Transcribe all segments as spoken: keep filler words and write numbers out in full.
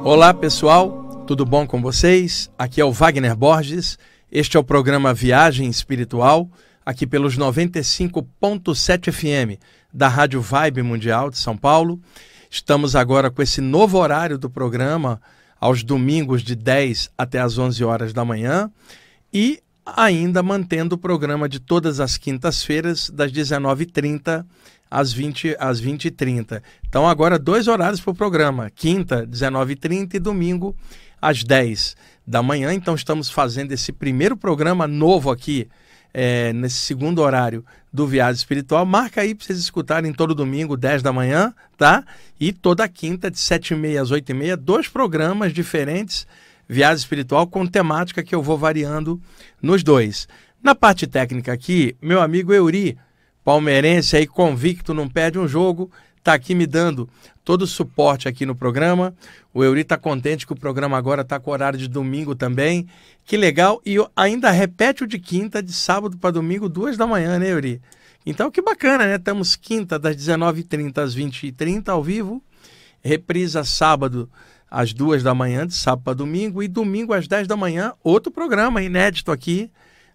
Olá pessoal, tudo bom com vocês? Aqui é o Wagner Borges, este é o programa Viagem Espiritual, aqui pelos noventa e cinco ponto sete F M da Rádio Vibe Mundial de São Paulo. Estamos agora com esse novo horário do programa, aos domingos de dez até as onze horas da manhã, e ainda mantendo o programa de todas as quintas-feiras, das dezenove e trinta às vinte, às vinte e trinta. Então agora dois horários para o programa, quinta, dezenove e trinta e domingo às dez da manhã. Então estamos fazendo esse primeiro programa novo aqui, é, nesse segundo horário do Viagem Espiritual. Marca aí para vocês escutarem todo domingo, dez da manhã, tá? E toda quinta, de sete e meia às oito e meia, dois programas diferentes, Viagem Espiritual, com temática que eu vou variando nos dois. Na parte técnica aqui, meu amigo Euri, palmeirense aí convicto, não perde um jogo, está aqui me dando todo o suporte aqui no programa. O Euri está contente que o programa agora está com horário de domingo também. Que legal. E ainda repete o de quinta, de sábado para domingo, duas da manhã, né, Euri? Então que bacana, né? Estamos quinta das dezenove e trinta às vinte e trinta ao vivo. Reprisa sábado às duas da manhã, de sábado para domingo. E domingo às dez da manhã, outro programa inédito aqui.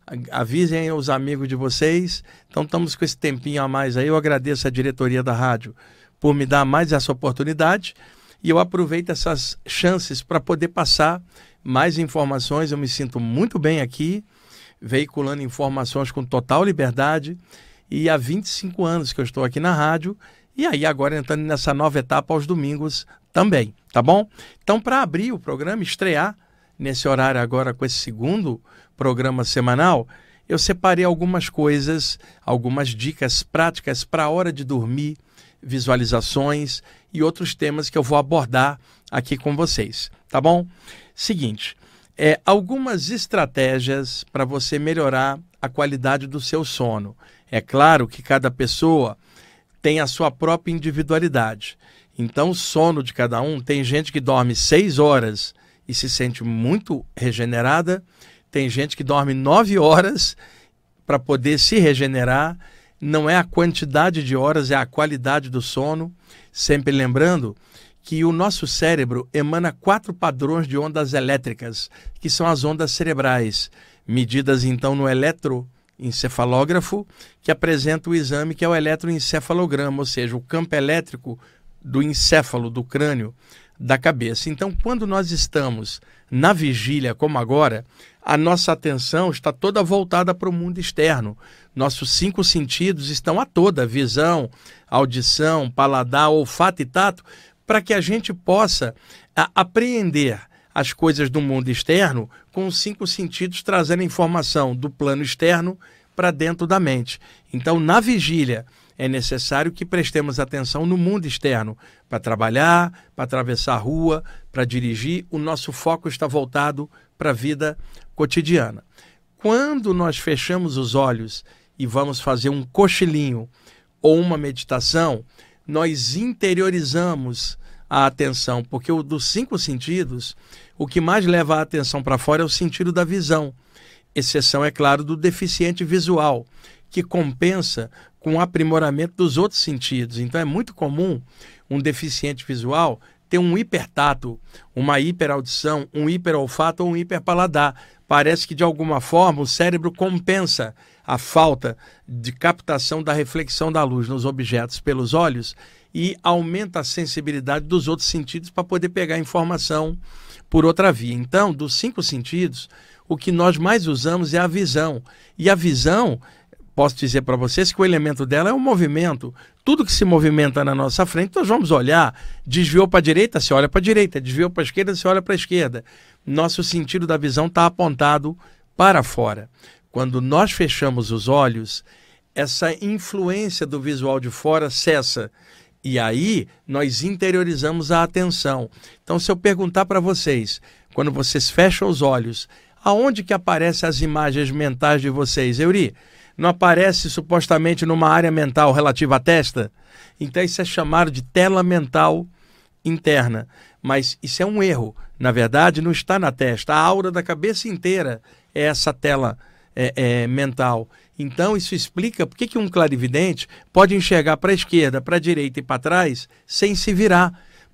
Avisem os amigos de vocês. Então estamos com esse tempinho a mais aí. Eu agradeço a diretoria da rádio por me dar mais essa oportunidade e eu aproveito essas chances para poder passar mais informações. Eu me sinto muito bem aqui, veiculando informações com total liberdade, e há vinte e cinco anos que eu estou aqui na rádio, e aí agora entrando nessa nova etapa aos domingos também, tá bom? Então, para abrir o programa, estrear nesse horário agora com esse segundo programa semanal, eu separei algumas coisas, algumas dicas práticas para a hora de dormir, visualizações e outros temas que eu vou abordar aqui com vocês, tá bom? Seguinte, é, algumas estratégias para você melhorar a qualidade do seu sono. É claro que cada pessoa tem a sua própria individualidade. Então, o sono de cada um, tem gente que dorme seis horas e se sente muito regenerada, tem gente que dorme nove horas para poder se regenerar. Não é a quantidade de horas, é a qualidade do sono. Sempre lembrando que o nosso cérebro emana quatro padrões de ondas elétricas, que são as ondas cerebrais, medidas então no eletroencefalógrafo, que apresenta o exame que é o eletroencefalograma, ou seja, o campo elétrico do encéfalo, do crânio, da cabeça. Então, quando nós estamos na vigília, como agora, a nossa atenção está toda voltada para o mundo externo. Nossos cinco sentidos estão a toda, visão, audição, paladar, olfato e tato, para que a gente possa a, apreender as coisas do mundo externo com os cinco sentidos, trazendo informação do plano externo para dentro da mente. Então, na vigília, é necessário que prestemos atenção no mundo externo, para trabalhar, para atravessar a rua, para dirigir. O nosso foco está voltado para a vida cotidiana. Quando nós fechamos os olhos e vamos fazer um cochilinho ou uma meditação, nós interiorizamos a atenção, porque o dos cinco sentidos, o que mais leva a atenção para fora é o sentido da visão. Exceção, é claro, do deficiente visual, que compensa com o aprimoramento dos outros sentidos. Então é muito comum um deficiente visual ter um hipertato, uma hiperaudição, um hiperolfato ou um hiperpaladar. Parece que de alguma forma o cérebro compensa a falta de captação da reflexão da luz nos objetos pelos olhos e aumenta a sensibilidade dos outros sentidos para poder pegar informação por outra via. Então, dos cinco sentidos, o que nós mais usamos é a visão. E a visão, posso dizer para vocês que o elemento dela é o movimento. Tudo que se movimenta na nossa frente, nós vamos olhar. Desviou para a direita, você olha para a direita. Desviou para a esquerda, você olha para a esquerda. Nosso sentido da visão está apontado para fora. Quando nós fechamos os olhos, essa influência do visual de fora cessa. E aí, nós interiorizamos a atenção. Então, se eu perguntar para vocês, quando vocês fecham os olhos, aonde que aparecem as imagens mentais de vocês? Euri, não aparece supostamente numa área mental relativa à testa? Então isso é chamado de tela mental interna. Mas isso é um erro. Na verdade, não está na testa. A aura da cabeça inteira é essa tela é, é, mental. Então isso explica por que que um clarividente pode enxergar para a esquerda, para a direita e para trás sem se virar.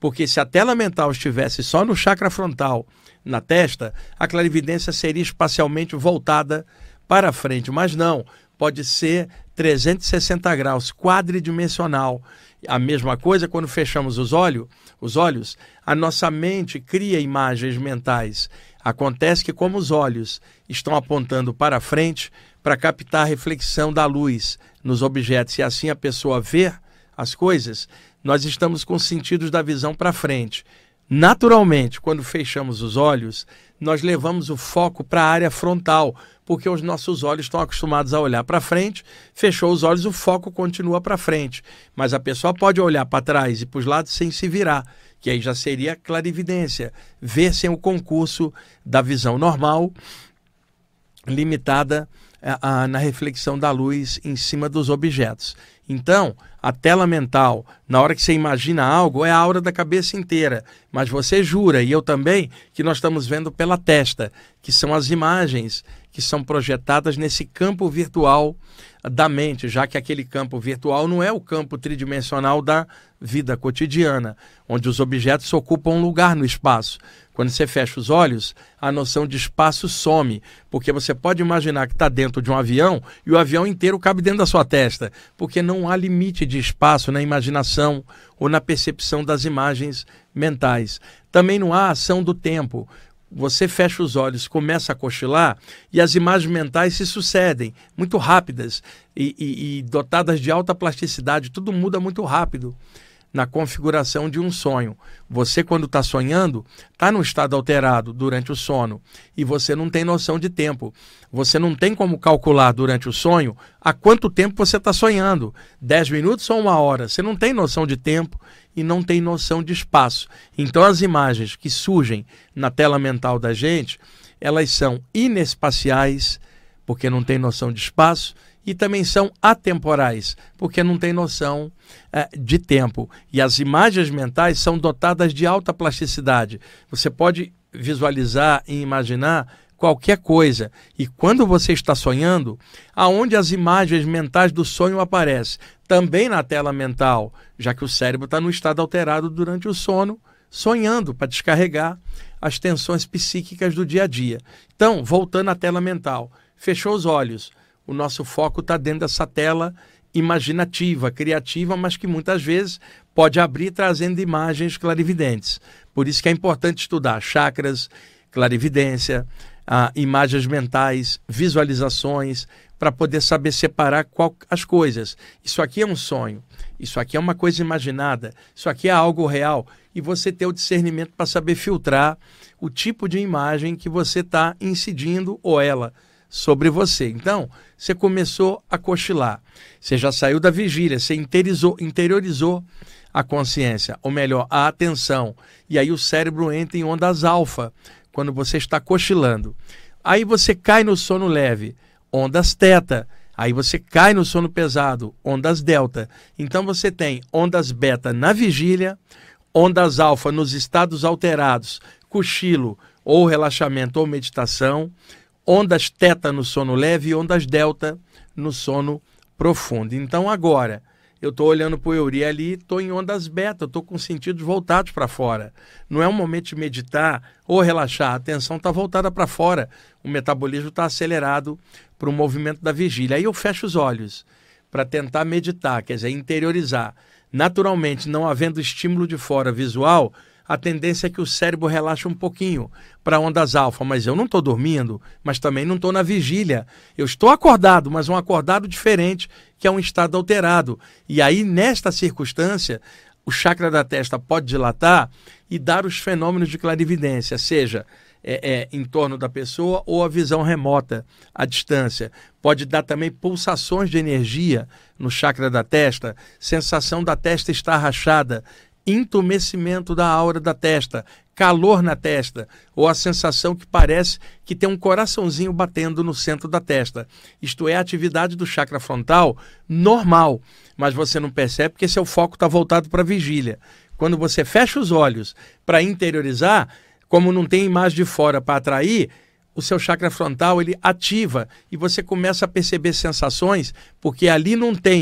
Porque se a tela mental estivesse só no chakra frontal, na testa, a clarividência seria espacialmente voltada para frente. Mas não, pode ser trezentos e sessenta graus, quadridimensional. A mesma coisa quando fechamos os olhos, os olhos, a nossa mente cria imagens mentais. Acontece que como os olhos estão apontando para frente, para captar a reflexão da luz nos objetos, e assim a pessoa vê as coisas, nós estamos com os sentidos da visão para frente. Naturalmente, quando fechamos os olhos, nós levamos o foco para a área frontal, porque os nossos olhos estão acostumados a olhar para frente. Fechou os olhos, o foco continua para frente. Mas a pessoa pode olhar para trás e para os lados sem se virar, que aí já seria clarividência. Ver sem o concurso da visão normal, limitada a, a, na reflexão da luz em cima dos objetos. Então, a tela mental, na hora que você imagina algo, é a aura da cabeça inteira. Mas você jura, e eu também, que nós estamos vendo pela testa, que são as imagens que são projetadas nesse campo virtual da mente, já que aquele campo virtual não é o campo tridimensional da vida cotidiana, onde os objetos ocupam um lugar no espaço. Quando você fecha os olhos, a noção de espaço some, porque você pode imaginar que está dentro de um avião e o avião inteiro cabe dentro da sua testa, porque não há limite de espaço na imaginação ou na percepção das imagens mentais. Também não há ação do tempo. Você fecha os olhos, começa a cochilar e as imagens mentais se sucedem, muito rápidas e, e, e dotadas de alta plasticidade. Tudo muda muito rápido na configuração de um sonho. Você, quando está sonhando, está num estado alterado durante o sono e você não tem noção de tempo. Você não tem como calcular durante o sonho há quanto tempo você está sonhando. Dez minutos ou uma hora. Você não tem noção de tempo e não tem noção de espaço. Então as imagens que surgem na tela mental da gente, elas são inespaciais, porque não tem noção de espaço, e também são atemporais, porque não tem noção é, de tempo. E as imagens mentais são dotadas de alta plasticidade. Você pode visualizar e imaginar qualquer coisa. E quando você está sonhando, aonde as imagens mentais do sonho aparecem? Também na tela mental, já que o cérebro está no estado alterado durante o sono, sonhando para descarregar as tensões psíquicas do dia a dia. Então, voltando à tela mental, fechou os olhos, o nosso foco está dentro dessa tela imaginativa, criativa, mas que muitas vezes pode abrir trazendo imagens clarividentes. Por isso que é importante estudar chakras, clarividência, ah, imagens mentais, visualizações, para poder saber separar qual, as coisas. Isso aqui é um sonho, isso aqui é uma coisa imaginada, isso aqui é algo real. E você ter o discernimento para saber filtrar o tipo de imagem que você está incidindo ou ela sobre você. Então, você começou a cochilar, você já saiu da vigília, você interiorizou, interiorizou a consciência, ou melhor, a atenção. E aí o cérebro entra em ondas alfa, quando você está cochilando. Aí você cai no sono leve, ondas teta. Aí você cai no sono pesado, ondas delta. Então você tem ondas beta na vigília, ondas alfa nos estados alterados, cochilo ou relaxamento ou meditação, ondas teta no sono leve e ondas delta no sono profundo. Então agora, eu estou olhando para o Euri ali, estou em ondas beta, estou com os sentidos voltados para fora. Não é um momento de meditar ou relaxar, a atenção está voltada para fora. O metabolismo está acelerado para o movimento da vigília. Aí eu fecho os olhos para tentar meditar, quer dizer, interiorizar. Naturalmente, não havendo estímulo de fora visual, a tendência é que o cérebro relaxe um pouquinho para ondas alfa, mas eu não estou dormindo, mas também não estou na vigília. Eu estou acordado, mas um acordado diferente, que é um estado alterado. E aí, nesta circunstância, o chakra da testa pode dilatar e dar os fenômenos de clarividência, seja é, é, em torno da pessoa ou a visão remota, à distância. Pode dar também pulsações de energia no chakra da testa, sensação da testa estar rachada, entumecimento da aura da testa, calor na testa, ou a sensação que parece que tem um coraçãozinho batendo no centro da testa. Isto é a atividade do chakra frontal normal, mas você não percebe porque seu foco está voltado para a vigília. Quando você fecha os olhos para interiorizar, como não tem imagem de fora para atrair, o seu chakra frontal ele ativa e você começa a perceber sensações, porque ali não tem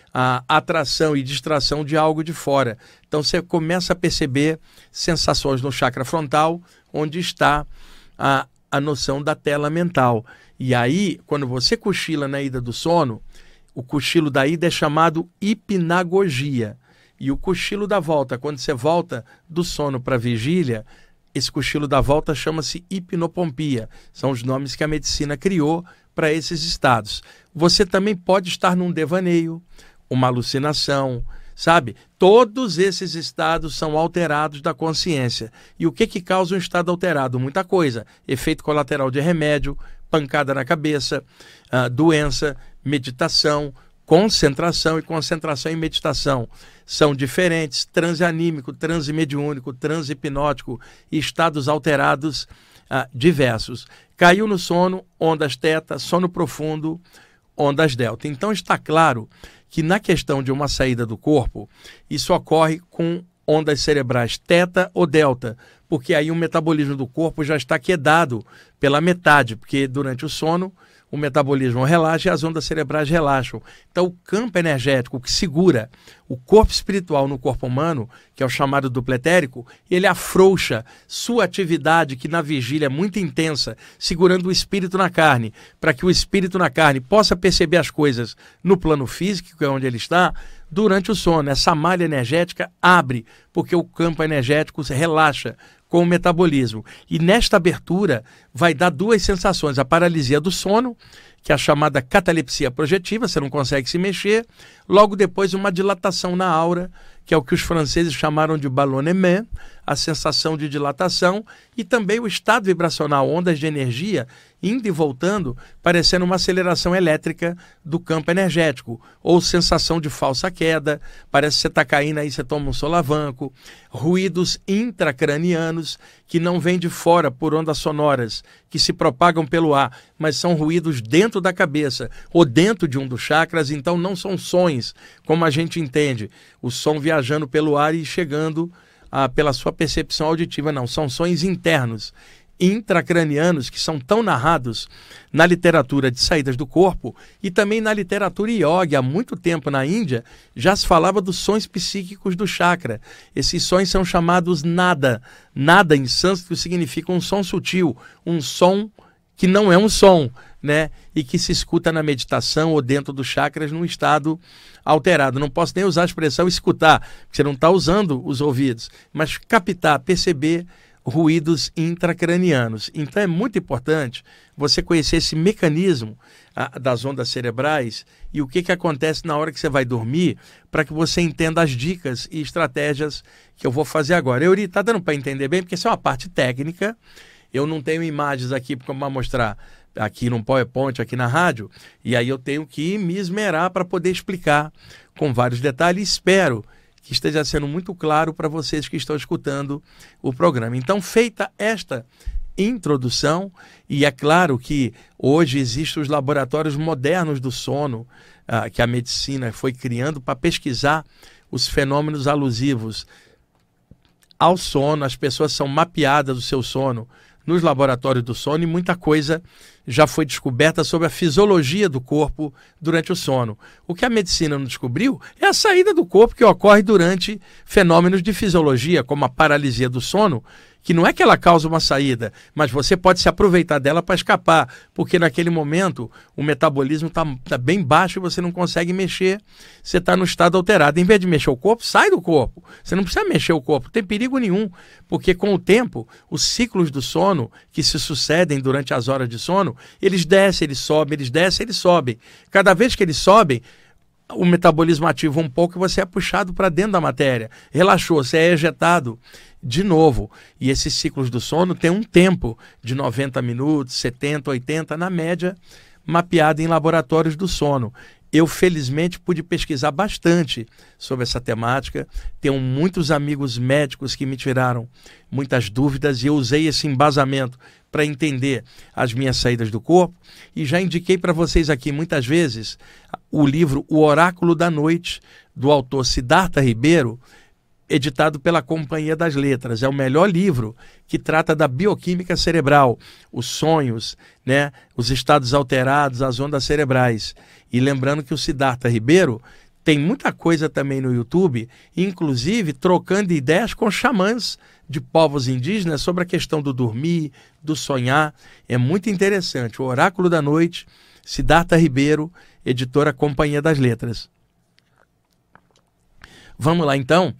a atração e distração de algo de fora. Então você começa a perceber sensações no chakra frontal, onde está a, a noção da tela mental. E aí, quando você cochila na ida do sono, o cochilo da ida é chamado hipnagogia. E o cochilo da volta, quando você volta do sono para a vigília, esse cochilo da volta chama-se hipnopompia. São os nomes que a medicina criou para esses estados. Você também pode estar num devaneio, uma alucinação, sabe? Todos esses estados são alterados da consciência. E o que que causa um estado alterado? Muita coisa. Efeito colateral de remédio, pancada na cabeça, uh, doença, meditação, concentração e concentração e meditação. São diferentes, transe anímico, transe mediúnico, transe hipnótico e estados alterados uh, diversos. Caiu no sono, ondas teta, sono profundo, ondas delta. Então está claro que na questão de uma saída do corpo, isso ocorre com ondas cerebrais teta ou delta, porque aí o metabolismo do corpo já está quedado pela metade, porque durante o sono o metabolismo relaxa e as ondas cerebrais relaxam. Então o campo energético que segura o corpo espiritual no corpo humano, que é o chamado duplo etérico, ele afrouxa sua atividade, que na vigília é muito intensa, segurando o espírito na carne, para que o espírito na carne possa perceber as coisas no plano físico, que é onde ele está, durante o sono. Essa malha energética abre, porque o campo energético relaxa com o metabolismo. E nesta abertura vai dar duas sensações: a paralisia do sono, que é a chamada catalepsia projetiva, você não consegue se mexer. Logo depois, uma dilatação na aura, que é o que os franceses chamaram de ballonnement, a sensação de dilatação, e também o estado vibracional, ondas de energia indo e voltando, parecendo uma aceleração elétrica do campo energético, ou sensação de falsa queda, parece que você está caindo, aí você toma um solavanco, ruídos intracranianos, que não vêm de fora por ondas sonoras, que se propagam pelo ar, mas são ruídos dentro da cabeça, ou dentro de um dos chakras, então não são sons, como a gente entende, o som viajando pelo ar e chegando ah, pela sua percepção auditiva, não, são sons internos, intracranianos, que são tão narrados na literatura de saídas do corpo e também na literatura yoga. Há muito tempo na Índia já se falava dos sons psíquicos do chakra. Esses sons são chamados nada. Nada em sânscrito significa um som sutil, um som que não é um som, né? E que se escuta na meditação ou dentro dos chakras num estado alterado. Não posso nem usar a expressão escutar, porque você não está usando os ouvidos, mas captar, perceber ruídos intracranianos. Então é muito importante você conhecer esse mecanismo ah, das ondas cerebrais e o que, que acontece na hora que você vai dormir, para que você entenda as dicas e estratégias que eu vou fazer agora. Euri, está dando para entender bem? Porque isso é uma parte técnica. Eu não tenho imagens aqui para mostrar aqui no PowerPoint, aqui na rádio, e aí eu tenho que me esmerar para poder explicar com vários detalhes. Espero que esteja sendo muito claro para vocês que estão escutando o programa. Então, feita esta introdução, e é claro que hoje existem os laboratórios modernos do sono, ah, que a medicina foi criando para pesquisar os fenômenos alusivos ao sono. As pessoas são mapeadas do seu sono nos laboratórios do sono e muita coisa já foi descoberta sobre a fisiologia do corpo durante o sono. O que a medicina não descobriu é a saída do corpo que ocorre durante fenômenos de fisiologia, como a paralisia do sono, que não é que ela causa uma saída, mas você pode se aproveitar dela para escapar, porque naquele momento o metabolismo está tá bem baixo e você não consegue mexer, você está no estado alterado. Em vez de mexer o corpo, sai do corpo. Você não precisa mexer o corpo, não tem perigo nenhum, porque com o tempo, os ciclos do sono que se sucedem durante as horas de sono, eles descem, eles sobem, eles descem, eles sobem. Cada vez que eles sobem, o metabolismo ativa um pouco e você é puxado para dentro da matéria. Relaxou, você é ejetado de novo. E esses ciclos do sono têm um tempo de noventa minutos, setenta, oitenta, na média, mapeado em laboratórios do sono. Eu, felizmente, pude pesquisar bastante sobre essa temática. Tenho muitos amigos médicos que me tiraram muitas dúvidas e eu usei esse embasamento para entender as minhas saídas do corpo. E já indiquei para vocês aqui muitas vezes o livro O Oráculo da Noite, do autor Siddhartha Ribeiro, editado pela Companhia das Letras. É o melhor livro que trata da bioquímica cerebral, os sonhos, né, os estados alterados, as ondas cerebrais. E lembrando que o Siddhartha Ribeiro Tem muita coisa também no YouTube, inclusive trocando ideias com xamãs de povos indígenas sobre a questão do dormir, do sonhar. É muito interessante. O Oráculo da Noite, Siddhartha Ribeiro, editora Companhia das Letras. Vamos lá, então,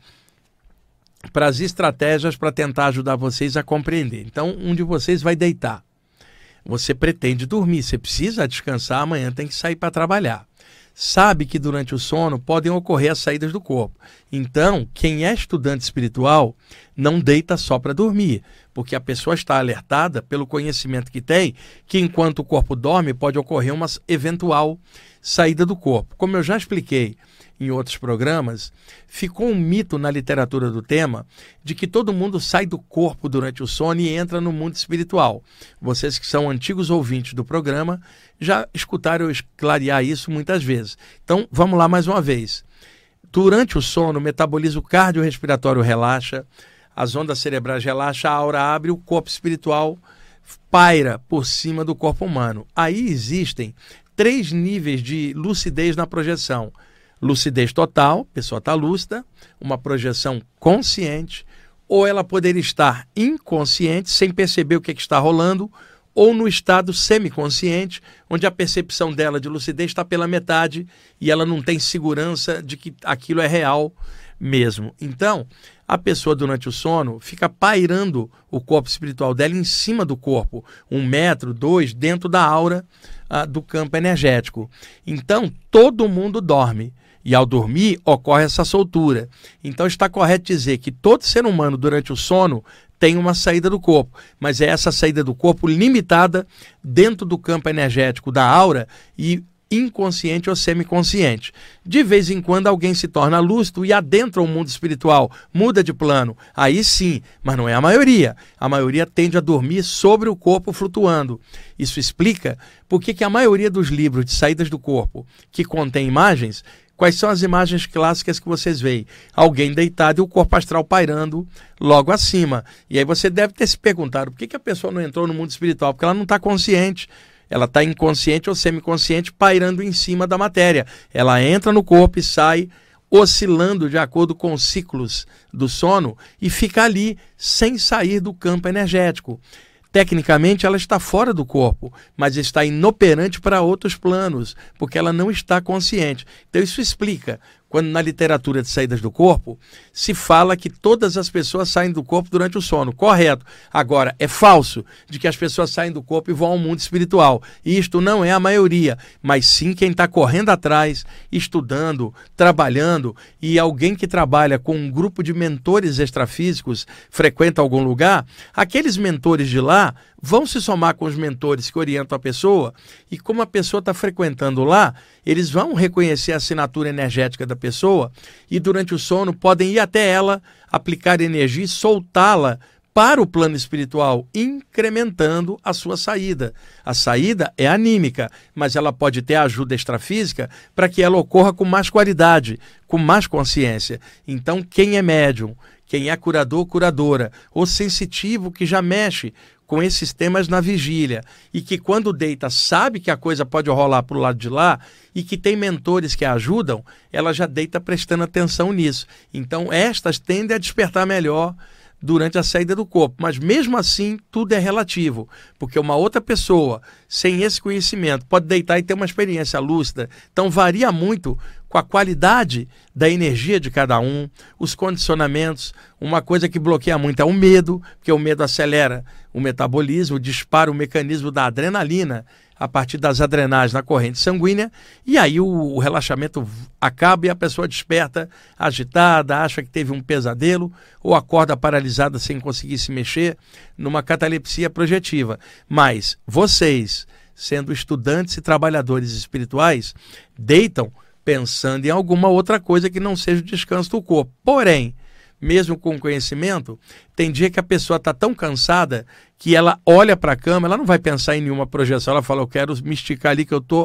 para as estratégias para tentar ajudar vocês a compreender. Então, um de vocês vai deitar. Você pretende dormir, você precisa descansar, amanhã tem que sair para trabalhar. Sabe que durante o sono podem ocorrer as saídas do corpo. Então, quem é estudante espiritual não deita só para dormir, porque a pessoa está alertada pelo conhecimento que tem, que enquanto o corpo dorme pode ocorrer uma eventual saída do corpo. Como eu já expliquei em outros programas, ficou um mito na literatura do tema de que todo mundo sai do corpo durante o sono e entra no mundo espiritual. Vocês que são antigos ouvintes do programa já escutaram eu clarear isso muitas vezes. Então, vamos lá mais uma vez. Durante o sono, o metabolismo cardiorrespiratório relaxa, as ondas cerebrais relaxam, a aura abre, o corpo espiritual paira por cima do corpo humano. Aí existem três níveis de lucidez na projeção. Lucidez total, a pessoa está lúcida, uma projeção consciente, ou ela poderia estar inconsciente, sem perceber o que, é que está rolando, ou no estado semiconsciente, onde a percepção dela de lucidez está pela metade e ela não tem segurança de que aquilo é real mesmo. Então, a pessoa durante o sono fica pairando o corpo espiritual dela em cima do corpo, um metro, dois, dentro da aura ah, do campo energético. Então, todo mundo dorme. E ao dormir, ocorre essa soltura. Então está correto dizer que todo ser humano, durante o sono, tem uma saída do corpo. Mas é essa saída do corpo limitada dentro do campo energético da aura e inconsciente ou semiconsciente. De vez em quando alguém se torna lúcido e adentra o mundo espiritual, muda de plano. Aí sim, mas não é a maioria. A maioria tende a dormir sobre o corpo flutuando. Isso explica por que a maioria dos livros de saídas do corpo que contém imagens. Quais são as imagens clássicas que vocês veem? Alguém deitado e o corpo astral pairando logo acima. E aí você deve ter se perguntado por que, que a pessoa não entrou no mundo espiritual? Porque ela não está consciente. Ela está inconsciente ou semiconsciente pairando em cima da matéria. Ela entra no corpo e sai oscilando de acordo com os ciclos do sono e fica ali sem sair do campo energético. Tecnicamente, ela está fora do corpo, mas está inoperante para outros planos, porque ela não está consciente. Então, isso explica quando na literatura de saídas do corpo se fala que todas as pessoas saem do corpo durante o sono. Correto. Agora, é falso de que as pessoas saem do corpo e vão ao mundo espiritual. E isto não é a maioria, mas sim quem está correndo atrás, estudando, trabalhando, e alguém que trabalha com um grupo de mentores extrafísicos, frequenta algum lugar, aqueles mentores de lá vão se somar com os mentores que orientam a pessoa, e como a pessoa está frequentando lá, eles vão reconhecer a assinatura energética da pessoa e durante o sono podem ir até ela, aplicar energia e soltá-la para o plano espiritual, incrementando a sua saída. A saída é anímica, mas ela pode ter ajuda extrafísica para que ela ocorra com mais qualidade, com mais consciência. Então, quem é médium, quem é curador, curadora, ou sensitivo que já mexe com esses temas na vigília e que quando deita sabe que a coisa pode rolar para o lado de lá e que tem mentores que a ajudam, ela já deita prestando atenção nisso. Então estas tendem a despertar melhor durante a saída do corpo, mas mesmo assim tudo é relativo, porque uma outra pessoa sem esse conhecimento pode deitar e ter uma experiência lúcida. Então varia muito com a qualidade da energia de cada um, os condicionamentos. Uma coisa que bloqueia muito é o medo, porque o medo acelera o metabolismo, dispara o mecanismo da adrenalina a partir das adrenais na corrente sanguínea, e aí o, o relaxamento acaba e a pessoa desperta agitada, acha que teve um pesadelo, ou acorda paralisada sem conseguir se mexer, numa catalepsia projetiva. Mas vocês, sendo estudantes e trabalhadores espirituais, deitam pensando em alguma outra coisa que não seja o descanso do corpo. Porém, mesmo com conhecimento, tem dia que a pessoa está tão cansada que ela olha para a cama, ela não vai pensar em nenhuma projeção, ela fala, eu quero me esticar ali que eu estou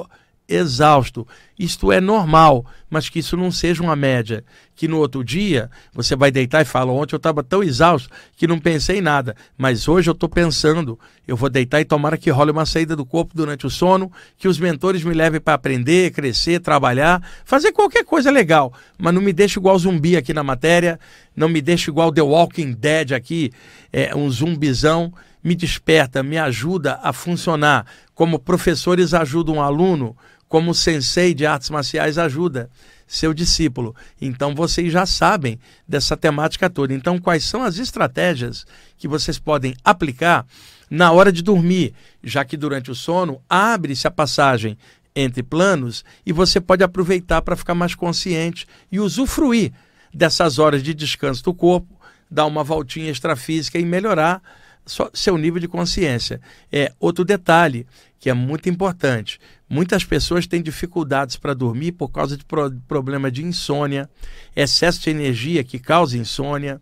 exausto. Isto é normal, mas que isso não seja uma média. Que no outro dia você vai deitar e fala, ontem eu estava tão exausto que não pensei em nada, mas hoje eu estou pensando, eu vou deitar e tomara que role uma saída do corpo durante o sono, que os mentores me levem para aprender, crescer, trabalhar, fazer qualquer coisa legal, mas não me deixe igual zumbi aqui na matéria, não me deixe igual The Walking Dead aqui, é, um zumbizão. Me desperta, me ajuda a funcionar, como professores ajudam um aluno, como o sensei de artes marciais ajuda seu discípulo. Então vocês já sabem dessa temática toda. Então quais são as estratégias que vocês podem aplicar na hora de dormir, já que durante o sono abre-se a passagem entre planos e você pode aproveitar para ficar mais consciente e usufruir dessas horas de descanso do corpo, dar uma voltinha extrafísica e melhorar Só seu nível de consciência. É outro detalhe que é muito importante. Muitas pessoas têm dificuldades para dormir por causa de pro problema de insônia, excesso de energia que causa insônia,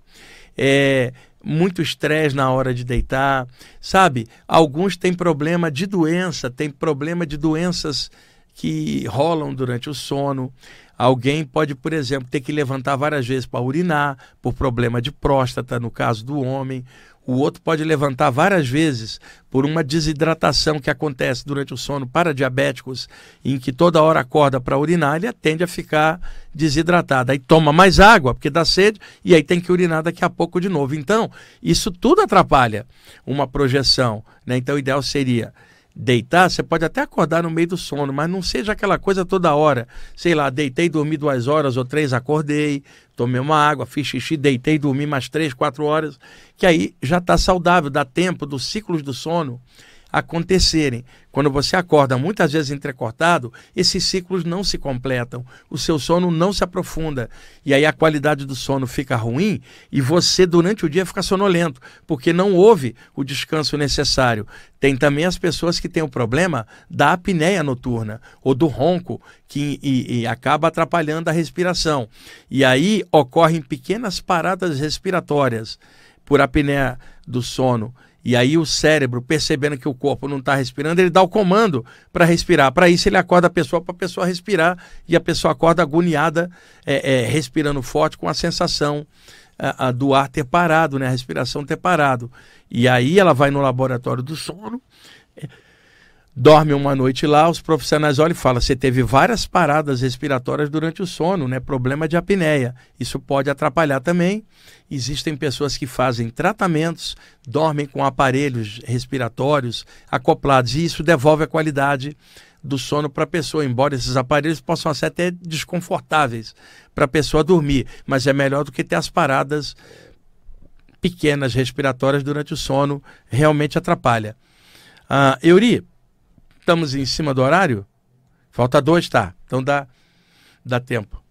é, muito estresse na hora de deitar, sabe? Alguns têm problema de doença, têm problema de doenças que rolam durante o sono. Alguém pode, por exemplo, ter que levantar várias vezes para urinar, por problema de próstata, no caso do homem. O outro pode levantar várias vezes por uma desidratação que acontece durante o sono para diabéticos, em que toda hora acorda para urinar, ele tende a ficar desidratado. Aí toma mais água, porque dá sede, e aí tem que urinar daqui a pouco de novo. Então, isso tudo atrapalha uma projeção, né? Então, o ideal seria deitar, você pode até acordar no meio do sono, mas não seja aquela coisa toda hora. Sei lá, deitei, dormi duas horas ou três, acordei, tomei uma água, fiz xixi, deitei, dormi mais três, quatro horas, que aí já está saudável, dá tempo dos ciclos do sono acontecerem. Quando você acorda muitas vezes entrecortado, esses ciclos não se completam, o seu sono não se aprofunda, e aí a qualidade do sono fica ruim e você durante o dia fica sonolento, porque não houve o descanso necessário. Tem também as pessoas que têm o problema da apneia noturna, ou do ronco, que e, e acaba atrapalhando a respiração. E aí ocorrem pequenas paradas respiratórias por apneia do sono. E aí o cérebro, percebendo que o corpo não está respirando, ele dá o comando para respirar. Para isso ele acorda a pessoa, para a pessoa respirar, e a pessoa acorda agoniada, é, é, respirando forte, com a sensação a, a do ar ter parado, né? A respiração ter parado. E aí ela vai no laboratório do sono, é, dorme uma noite lá, os profissionais olham e falam, você teve várias paradas respiratórias durante o sono, né? Problema de apneia. Isso pode atrapalhar também. Existem pessoas que fazem tratamentos, dormem com aparelhos respiratórios acoplados, e isso devolve a qualidade do sono para a pessoa, embora esses aparelhos possam ser até desconfortáveis para a pessoa dormir, mas é melhor do que ter as paradas pequenas respiratórias durante o sono, realmente atrapalha. Ah, Euri, estamos em cima do horário? Falta dois, tá? Então dá, dá tempo.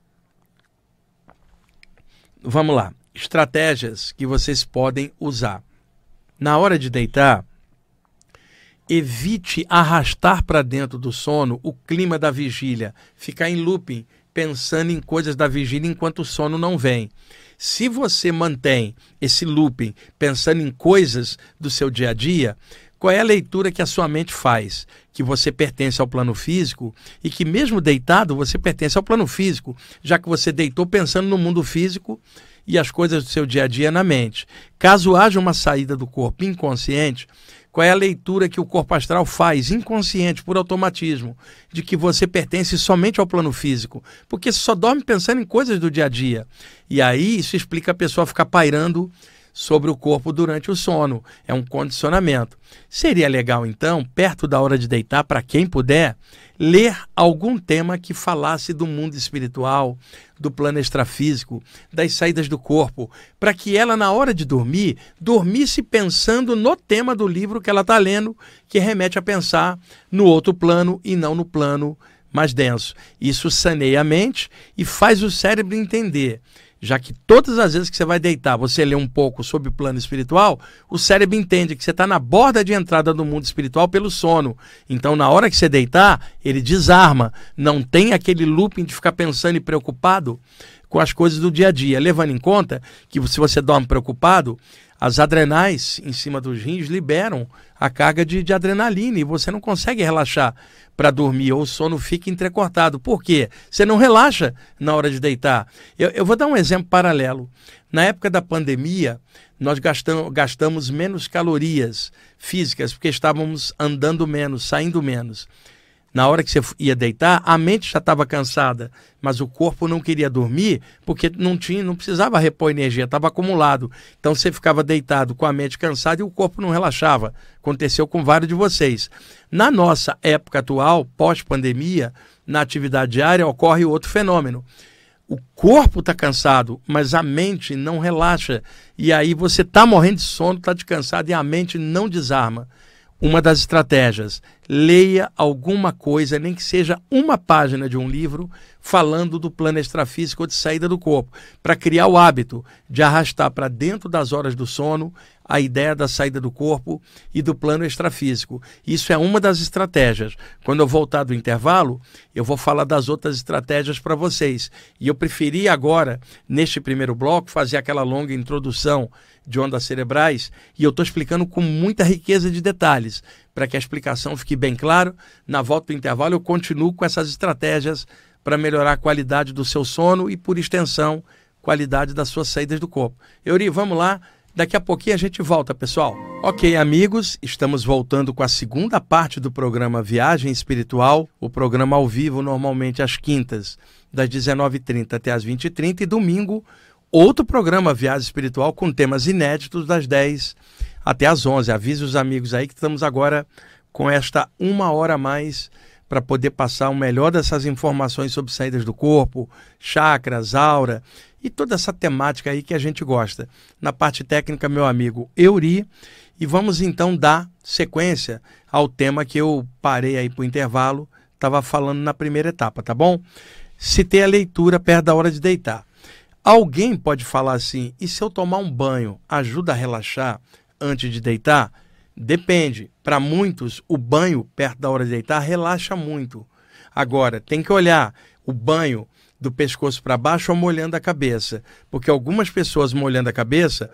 Vamos lá. Estratégias que vocês podem usar. Na hora de deitar, evite arrastar para dentro do sono o clima da vigília. Ficar em looping, pensando em coisas da vigília enquanto o sono não vem. Se você mantém esse looping, pensando em coisas do seu dia a dia, qual é a leitura que a sua mente faz? Que você pertence ao plano físico e que mesmo deitado você pertence ao plano físico, já que você deitou pensando no mundo físico e as coisas do seu dia a dia na mente. Caso haja uma saída do corpo inconsciente, qual é a leitura que o corpo astral faz, inconsciente, por automatismo, de que você pertence somente ao plano físico? Porque você só dorme pensando em coisas do dia a dia. E aí isso explica a pessoa ficar pairando sobre o corpo durante o sono. É um condicionamento. Seria legal, então, perto da hora de deitar, para quem puder, ler algum tema que falasse do mundo espiritual, do plano extrafísico, das saídas do corpo, para que ela, na hora de dormir, dormisse pensando no tema do livro que ela está lendo, que remete a pensar no outro plano e não no plano mais denso. Isso saneia a mente e faz o cérebro entender. Já que todas as vezes que você vai deitar, você lê um pouco sobre o plano espiritual, o cérebro entende que você está na borda de entrada do mundo espiritual pelo sono. Então, na hora que você deitar, ele desarma. Não tem aquele looping de ficar pensando e preocupado com as coisas do dia a dia. Levando em conta que se você dorme preocupado, as adrenais em cima dos rins liberam a carga de, de adrenalina e você não consegue relaxar para dormir, ou o sono fica entrecortado. Por quê? Você não relaxa na hora de deitar. Eu, eu vou dar um exemplo paralelo. Na época da pandemia, nós gastamos, gastamos menos calorias físicas porque estávamos andando menos, saindo menos. Na hora que você ia deitar, a mente já estava cansada, mas o corpo não queria dormir porque não tinha, não precisava repor energia, estava acumulado. Então você ficava deitado com a mente cansada e o corpo não relaxava. Aconteceu com vários de vocês. Na nossa época atual, pós-pandemia, na atividade diária, ocorre outro fenômeno. O corpo está cansado, mas a mente não relaxa. E aí você está morrendo de sono, está descansado e a mente não desarma. Uma das estratégias, leia alguma coisa, nem que seja uma página de um livro, falando do plano extrafísico ou de saída do corpo, para criar o hábito de arrastar para dentro das horas do sono a ideia da saída do corpo e do plano extrafísico. Isso é uma das estratégias. Quando eu voltar do intervalo, eu vou falar das outras estratégias para vocês. E eu preferi agora, neste primeiro bloco, fazer aquela longa introdução de ondas cerebrais, e eu estou explicando com muita riqueza de detalhes, para que a explicação fique bem clara. Na volta do intervalo eu continuo com essas estratégias para melhorar a qualidade do seu sono e, por extensão, qualidade das suas saídas do corpo. Euri, vamos lá, daqui a pouquinho a gente volta, pessoal. Ok, amigos, estamos voltando com a segunda parte do programa Viagem Espiritual, o programa ao vivo normalmente às quintas, das dezenove e trinta até às vinte e trinta, e domingo, outro programa Viagem Espiritual com temas inéditos das dez até às onze. Avise os amigos aí que estamos agora com esta uma hora a mais para poder passar o melhor dessas informações sobre saídas do corpo, chakras, aura e toda essa temática aí que a gente gosta. Na parte técnica, meu amigo Euri, e vamos então dar sequência ao tema que eu parei aí para o intervalo, estava falando na primeira etapa, tá bom? Citei a leitura perto da hora de deitar. Alguém pode falar assim, e se eu tomar um banho ajuda a relaxar antes de deitar? Depende. Para muitos, o banho perto da hora de deitar relaxa muito. Agora, tem que olhar o banho do pescoço para baixo ou molhando a cabeça. Porque algumas pessoas molhando a cabeça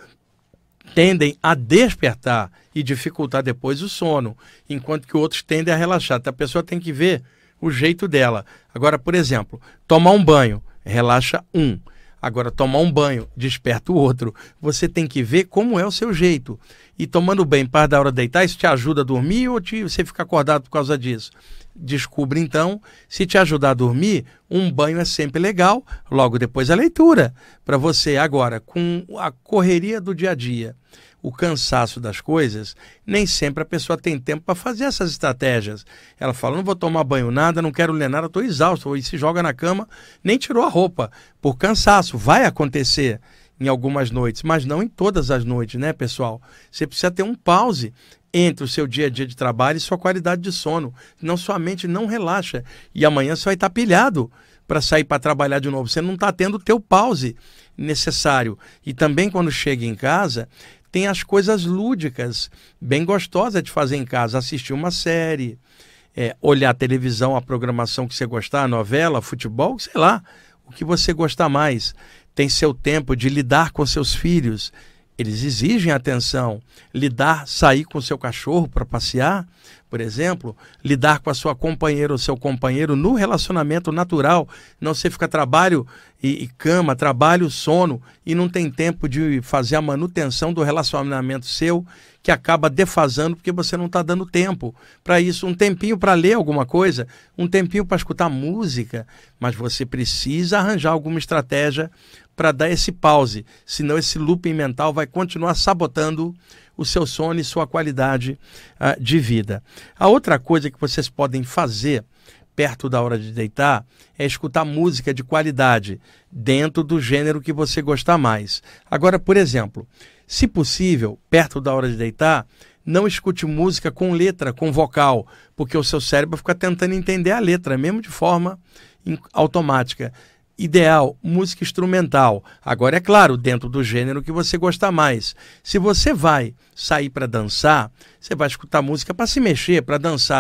tendem a despertar e dificultar depois o sono, enquanto que outros tendem a relaxar. Então, a pessoa tem que ver o jeito dela. Agora, por exemplo, tomar um banho relaxa um. Agora, tomar um banho desperta o outro. Você tem que ver como é o seu jeito. E tomando banho para da hora de deitar, isso te ajuda a dormir ou te, você fica acordado por causa disso? Descubra então, se te ajudar a dormir, um banho é sempre legal, logo depois a leitura. Para você agora, com a correria do dia a dia, o cansaço das coisas, nem sempre a pessoa tem tempo para fazer essas estratégias. Ela fala, não vou tomar banho nada, não quero ler nada, estou exausto, e se joga na cama, nem tirou a roupa, por cansaço. Vai acontecer em algumas noites, mas não em todas as noites, né, pessoal? Você precisa ter um pause entre o seu dia a dia de trabalho e sua qualidade de sono, senão sua mente não relaxa, e amanhã você vai estar pilhado para sair para trabalhar de novo. Você não está tendo o teu pause necessário. E também quando chega em casa, tem as coisas lúdicas, bem gostosas de fazer em casa. Assistir uma série, é, olhar a televisão, a programação que você gostar, a novela, futebol, sei lá, o que você gostar mais. Tem seu tempo de lidar com seus filhos. Eles exigem atenção. Lidar, sair com seu cachorro para passear, por exemplo, lidar com a sua companheira ou seu companheiro no relacionamento natural. Não você fica trabalho e, e cama, trabalho, sono, e não tem tempo de fazer a manutenção do relacionamento seu, que acaba defasando porque você não está dando tempo para isso. Um tempinho para ler alguma coisa, um tempinho para escutar música, mas você precisa arranjar alguma estratégia para dar esse pause, senão esse looping mental vai continuar sabotando o seu sono e sua qualidade uh, de vida. A outra coisa que vocês podem fazer perto da hora de deitar é escutar música de qualidade, dentro do gênero que você gostar mais. Agora, por exemplo, se possível, perto da hora de deitar, não escute música com letra, com vocal, porque o seu cérebro fica tentando entender a letra, mesmo de forma automática. Ideal, música instrumental. Agora, é claro, dentro do gênero que você gosta mais. Se você vai sair para dançar, você vai escutar música para se mexer, para dançar.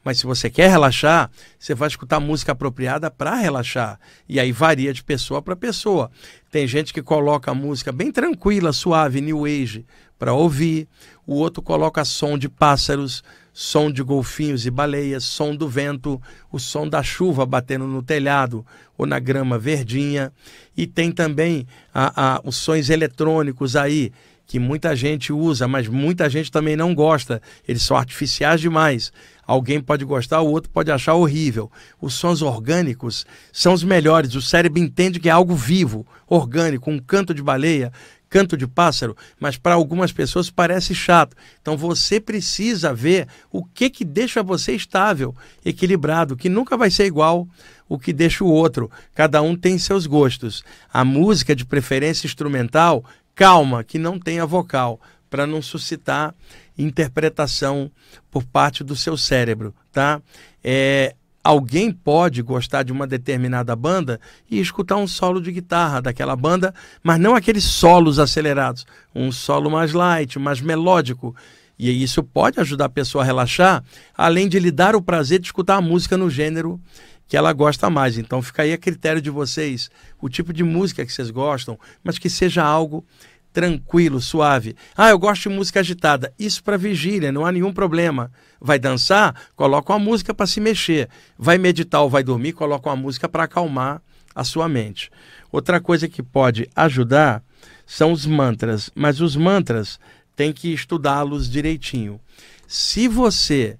Mas se você quer relaxar, você vai escutar música apropriada para relaxar. E aí varia de pessoa para pessoa. Tem gente que coloca música bem tranquila, suave, new age, para ouvir. O outro coloca som de pássaros, som de golfinhos e baleias, som do vento, o som da chuva batendo no telhado ou na grama verdinha. E tem também a, a, os sons eletrônicos aí, que muita gente usa, mas muita gente também não gosta. Eles são artificiais demais. Alguém pode gostar, o outro pode achar horrível. Os sons orgânicos são os melhores. O cérebro entende que é algo vivo, orgânico, um canto de baleia, canto de pássaro, mas para algumas pessoas parece chato. Então você precisa ver o que que deixa você estável, equilibrado, que nunca vai ser igual o que deixa o outro. Cada um tem seus gostos. A música, de preferência instrumental, calma, que não tenha vocal, para não suscitar interpretação por parte do seu cérebro, tá? É... Alguém pode gostar de uma determinada banda e escutar um solo de guitarra daquela banda, mas não aqueles solos acelerados, um solo mais light, mais melódico. E isso pode ajudar a pessoa a relaxar, além de lhe dar o prazer de escutar a música no gênero que ela gosta mais. Então fica aí a critério de vocês, o tipo de música que vocês gostam, mas que seja algo tranquilo, suave. Ah, eu gosto de música agitada. Isso para vigília, não há nenhum problema. Vai dançar? Coloca uma música para se mexer. Vai meditar ou vai dormir? Coloca uma música para acalmar a sua mente. Outra coisa que pode ajudar são os mantras, mas os mantras tem que estudá-los direitinho. Se você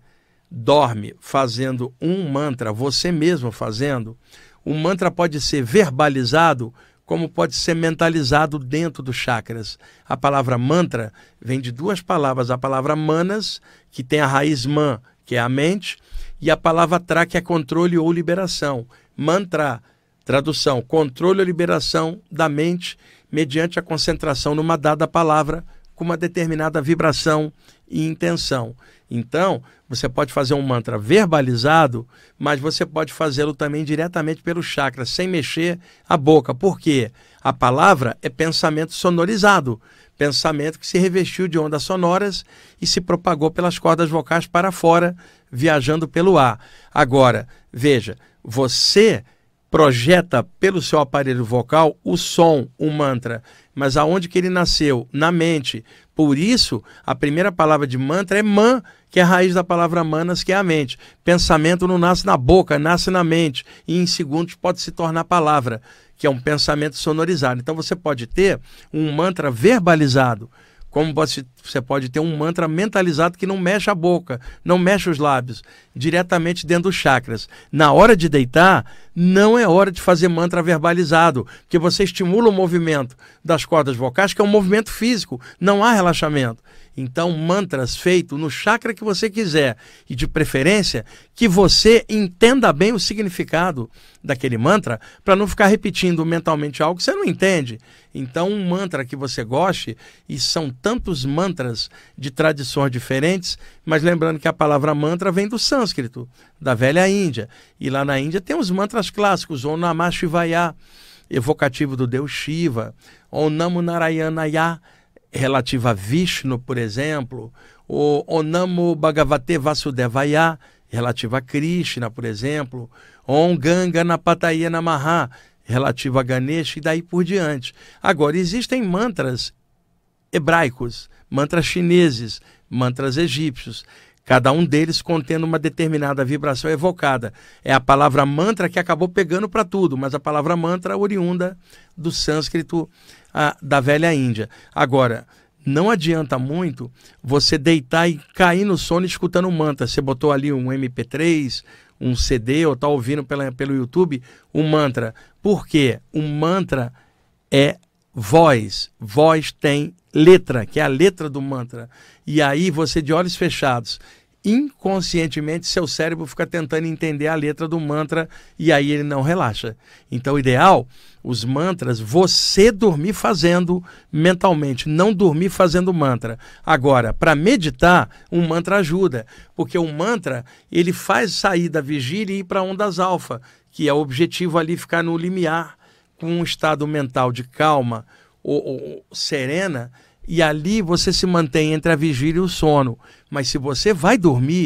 dorme fazendo um mantra, você mesmo fazendo, o mantra pode ser verbalizado, como pode ser mentalizado dentro dos chakras. A palavra mantra vem de duas palavras. A palavra manas, que tem a raiz man, que é a mente, e a palavra tra, que é controle ou liberação. Mantra, tradução, controle ou liberação da mente mediante a concentração numa dada palavra com uma determinada vibração e intenção. Então, você pode fazer um mantra verbalizado, mas você pode fazê-lo também diretamente pelo chakra, sem mexer a boca. Por quê? A palavra é pensamento sonorizado, pensamento que se revestiu de ondas sonoras e se propagou pelas cordas vocais para fora, viajando pelo ar. Agora, veja, você projeta pelo seu aparelho vocal o som, o mantra, mas aonde que ele nasceu? Na mente. Por isso, a primeira palavra de mantra é man, que é a raiz da palavra manas, que é a mente. Pensamento não nasce na boca, nasce na mente, e em segundos pode se tornar palavra, que é um pensamento sonorizado. Então você pode ter um mantra verbalizado, como você pode ter um mantra mentalizado que não mexe a boca, não mexe os lábios, diretamente dentro dos chakras. Na hora de deitar, não é hora de fazer mantra verbalizado, porque você estimula o movimento das cordas vocais, que é um movimento físico, não há relaxamento. Então, mantras feitos no chakra que você quiser, e de preferência que você entenda bem o significado daquele mantra, para não ficar repetindo mentalmente algo que você não entende. Então, um mantra que você goste, e são tantos mantras de tradições diferentes, mas lembrando que a palavra mantra vem do sânscrito, da velha Índia. E lá na Índia tem os mantras clássicos, Om Namah Shivaya, evocativo do deus Shiva, Om Namo Narayanaya, relativo a Vishnu, por exemplo, o Om Namo Bhagavate Vasudevaya, relativo a Krishna, por exemplo, Om Ganganapataya Namaha, relativo a Ganesha, e daí por diante. Agora, existem mantras hebraicos, mantras chineses, mantras egípcios, cada um deles contendo uma determinada vibração evocada. É a palavra mantra que acabou pegando para tudo, mas a palavra mantra oriunda do sânscrito a, da velha Índia. Agora, não adianta muito você deitar e cair no sono escutando um mantra. Você botou ali um M P três, um C D, ou está ouvindo pela, pelo YouTube um mantra. Por quê? Um mantra é voz. Voz tem letra, que é a letra do mantra. E aí você, de olhos fechados, inconscientemente seu cérebro fica tentando entender a letra do mantra e aí ele não relaxa. Então o ideal, os mantras, você dormir fazendo mentalmente, não dormir fazendo mantra. Agora, para meditar, um mantra ajuda, porque o mantra ele faz sair da vigília e ir para ondas alfa, que é o objetivo ali, ficar no limiar, com um estado mental de calma ou, ou serena, e ali você se mantém entre a vigília e o sono. Mas se você vai dormir,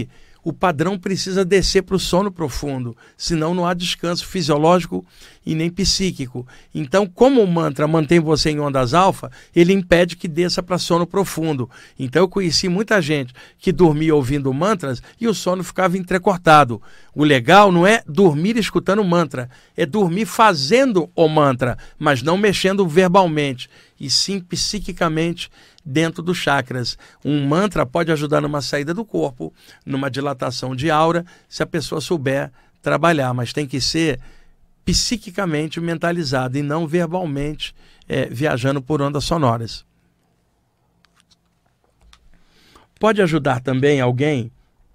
o padrão precisa descer para o sono profundo, senão não há descanso fisiológico e nem psíquico. Então, como o mantra mantém você em ondas alfa, ele impede que desça para sono profundo. Então, eu conheci muita gente que dormia ouvindo mantras e o sono ficava entrecortado. O legal não é dormir escutando mantra, é dormir fazendo o mantra, mas não mexendo verbalmente, e sim psiquicamente dentro dos chakras. Um mantra pode ajudar numa saída do corpo, numa dilatação de aura, se a pessoa souber trabalhar, mas tem que ser psiquicamente mentalizado e não verbalmente é, viajando por ondas sonoras. Pode ajudar também alguém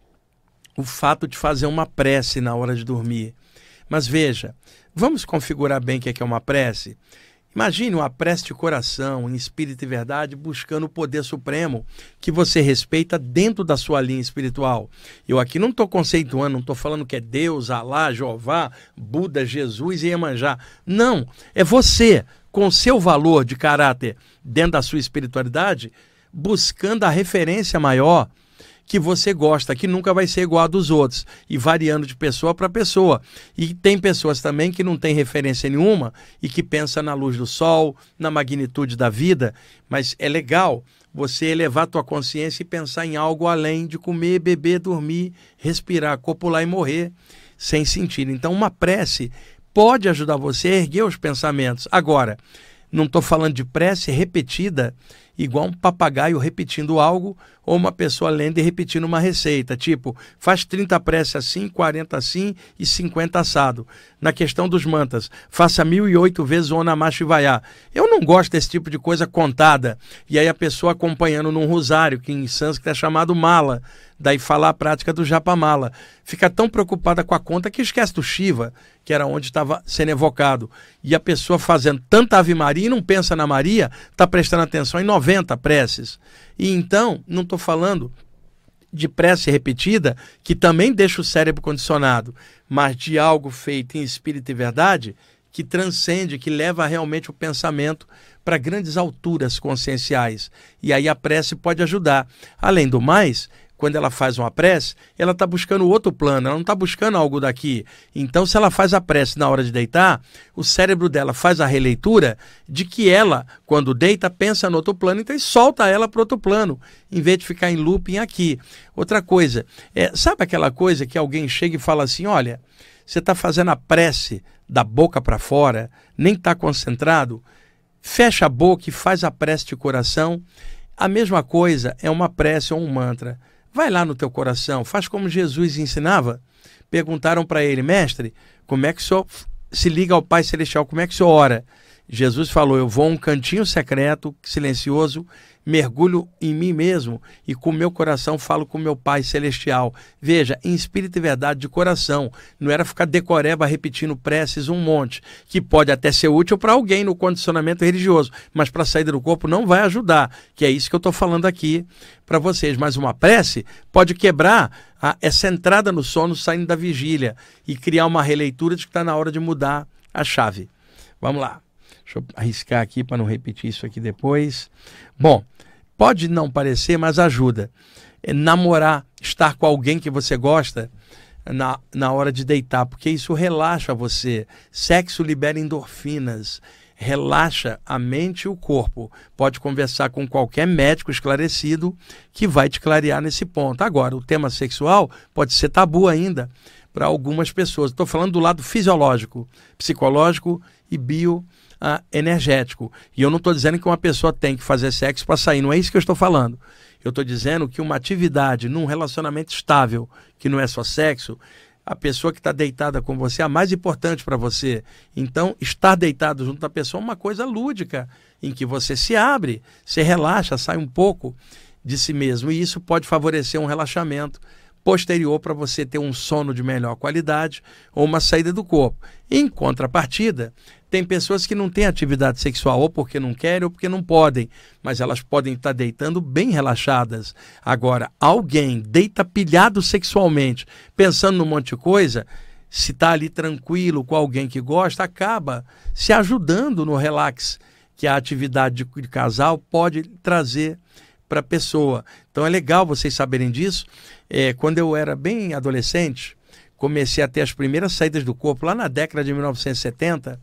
o fato de fazer uma prece na hora de dormir. Mas veja, vamos configurar bem o que é uma prece? Imagine uma prece de coração, em espírito e verdade, buscando o poder supremo que você respeita dentro da sua linha espiritual. Eu aqui não estou conceituando, não estou falando que é Deus, Alá, Jeová, Buda, Jesus e Iemanjá. Não, é você, com seu valor de caráter dentro da sua espiritualidade, buscando a referência maior que você gosta, que nunca vai ser igual a dos outros, e variando de pessoa para pessoa. E tem pessoas também que não têm referência nenhuma e que pensam na luz do sol, na magnitude da vida, mas é legal você elevar a tua consciência e pensar em algo além de comer, beber, dormir, respirar, copular e morrer sem sentir. Então uma prece pode ajudar você a erguer os pensamentos. Agora, não estou falando de prece repetida, igual um papagaio repetindo algo, ou uma pessoa lendo e repetindo uma receita, tipo, faz trinta preces assim, quarenta assim e cinquenta assado. Na questão dos mantras, faça mil e oito vezes o Om Namah Shivaya. Eu não gosto desse tipo de coisa contada, e aí a pessoa acompanhando num rosário, que em sânscrito é chamado mala, daí falar a prática do Japamala. Fica tão preocupada com a conta que esquece do Shiva, que era onde estava sendo evocado. E a pessoa fazendo tanta Ave Maria e não pensa na Maria, está prestando atenção em noventa preces. E então, não estou falando de prece repetida, que também deixa o cérebro condicionado, mas de algo feito em espírito e verdade, que transcende, que leva realmente o pensamento para grandes alturas conscienciais. E aí a prece pode ajudar. Além do mais, quando ela faz uma prece, ela está buscando outro plano, ela não está buscando algo daqui. Então, se ela faz a prece na hora de deitar, o cérebro dela faz a releitura de que ela, quando deita, pensa no outro plano, então solta ela para outro plano, em vez de ficar em looping aqui. Outra coisa, é, sabe aquela coisa que alguém chega e fala assim, olha, você está fazendo a prece da boca para fora, nem está concentrado, fecha a boca e faz a prece de coração. A mesma coisa é uma prece ou um mantra. Vai lá no teu coração, faz como Jesus ensinava. Perguntaram para ele, mestre, como é que o senhor se liga ao Pai Celestial, como é que o senhor ora? Jesus falou, eu vou a um cantinho secreto, silencioso, mergulho em mim mesmo e com o meu coração falo com o meu Pai Celestial. Veja, em espírito e verdade de coração, não era ficar decoreba repetindo preces um monte, que pode até ser útil para alguém no condicionamento religioso, mas para a saída do corpo não vai ajudar, que é isso que eu estou falando aqui para vocês. Mas uma prece pode quebrar a, essa entrada no sono saindo da vigília e criar uma releitura de que está na hora de mudar a chave. Vamos lá. Deixa eu arriscar aqui para não repetir isso aqui depois. Bom, pode não parecer, mas ajuda. É namorar, estar com alguém que você gosta na, na hora de deitar, porque isso relaxa você. Sexo libera endorfinas, relaxa a mente e o corpo. Pode conversar com qualquer médico esclarecido que vai te clarear nesse ponto. Agora, o tema sexual pode ser tabu ainda para algumas pessoas. Estou falando do lado fisiológico, psicológico e bio Uh, energético. E eu não estou dizendo que uma pessoa tem que fazer sexo para sair, não é isso que eu estou falando. Eu estou dizendo que uma atividade num relacionamento estável, que não é só sexo, a pessoa que está deitada com você é a mais importante para você. Então, estar deitado junto da pessoa é uma coisa lúdica, em que você se abre, se relaxa, sai um pouco de si mesmo. E isso pode favorecer um relaxamento posterior para você ter um sono de melhor qualidade ou uma saída do corpo. Em contrapartida, tem pessoas que não têm atividade sexual ou porque não querem ou porque não podem, mas elas podem estar deitando bem relaxadas. Agora, alguém deita pilhado sexualmente, pensando num monte de coisa, se está ali tranquilo com alguém que gosta, acaba se ajudando no relax que a atividade de casal pode trazer para a pessoa. Então é legal vocês saberem disso. É, quando eu era bem adolescente, comecei a ter as primeiras saídas do corpo, lá na década de mil novecentos e setenta,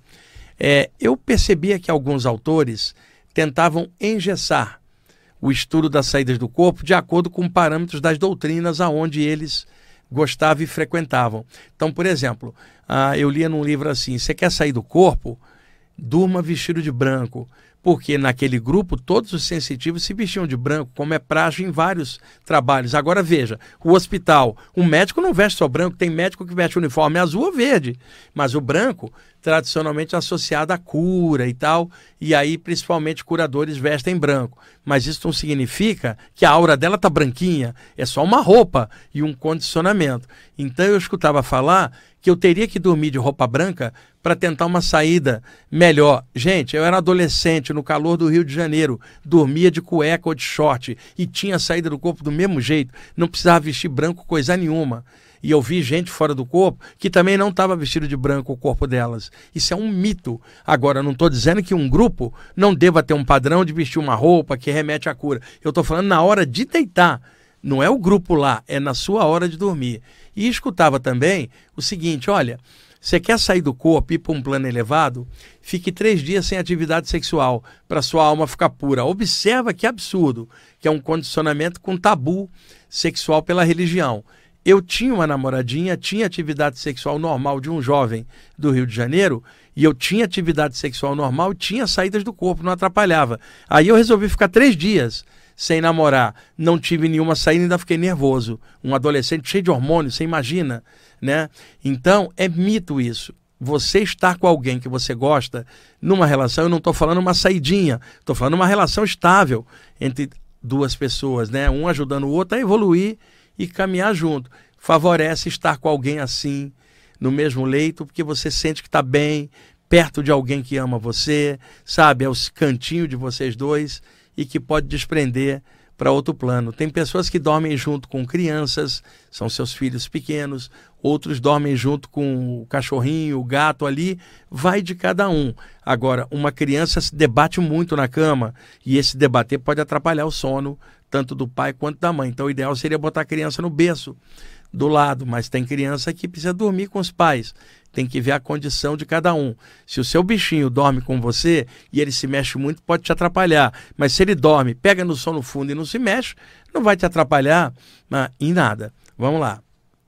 é, eu percebia que alguns autores tentavam engessar o estudo das saídas do corpo de acordo com parâmetros das doutrinas aonde eles gostavam e frequentavam. Então, por exemplo, ah, eu lia num livro assim, você quer sair do corpo? Durma vestido de branco. Porque naquele grupo todos os sensitivos se vestiam de branco, como é praxe em vários trabalhos. Agora veja, o hospital, o médico não veste só branco, tem médico que veste uniforme azul ou verde, mas o branco tradicionalmente associado à cura e tal, e aí principalmente curadores vestem branco. Mas isso não significa que a aura dela está branquinha, é só uma roupa e um condicionamento. Então eu escutava falar que eu teria que dormir de roupa branca para tentar uma saída melhor. Gente, eu era adolescente, no calor do Rio de Janeiro, dormia de cueca ou de short e tinha saída do corpo do mesmo jeito, não precisava vestir branco coisa nenhuma. E eu vi gente fora do corpo que também não estava vestido de branco o corpo delas. Isso é um mito. Agora, não estou dizendo que um grupo não deva ter um padrão de vestir uma roupa que remete à cura. Eu estou falando na hora de deitar. Não é o grupo lá, é na sua hora de dormir. E escutava também o seguinte, olha, você quer sair do corpo e ir para um plano elevado? Fique três dias sem atividade sexual para sua alma ficar pura. Observa que absurdo, que é um condicionamento com tabu sexual pela religião. Eu tinha uma namoradinha, tinha atividade sexual normal de um jovem do Rio de Janeiro, e eu tinha atividade sexual normal e tinha saídas do corpo, não atrapalhava. Aí eu resolvi ficar três dias sem namorar, não tive nenhuma saída, ainda fiquei nervoso. Um adolescente cheio de hormônios, você imagina, né? Então, é mito isso. Você estar com alguém que você gosta numa relação, eu não estou falando uma saidinha, estou falando uma relação estável entre duas pessoas, né? Um ajudando o outro a evoluir e caminhar junto. Favorece estar com alguém assim, no mesmo leito, porque você sente que está bem, perto de alguém que ama você, sabe? É o cantinho de vocês dois e que pode desprender para outro plano. Tem pessoas que dormem junto com crianças, são seus filhos pequenos, outros dormem junto com o cachorrinho, o gato ali, vai de cada um. Agora, uma criança se debate muito na cama e esse debater pode atrapalhar o sono, tanto do pai quanto da mãe. Então o ideal seria botar a criança no berço do lado, mas tem criança que precisa dormir com os pais. Tem que ver a condição de cada um. Se o seu bichinho dorme com você e ele se mexe muito, pode te atrapalhar. Mas se ele dorme, pega no sono fundo e não se mexe, não vai te atrapalhar ah, em nada. Vamos lá.